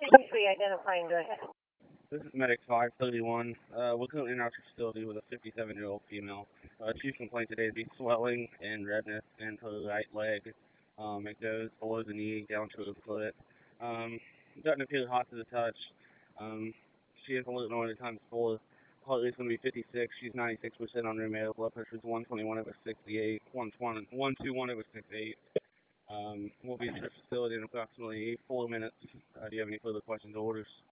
Please re-identify and go ahead. This is Medic 531. We're currently in our facility with a 57-year-old female. Chief complaint today would be swelling and redness in her right leg. It goes below the knee down to the foot. Doesn't appear hot to the touch. Um, she is a little annoyed at times full. Heart rate's going to be 56. She's 96% on room air. Blood pressure is 121/68. 121/68. We'll be at your facility in approximately 4 minutes. Do you have any further questions or orders?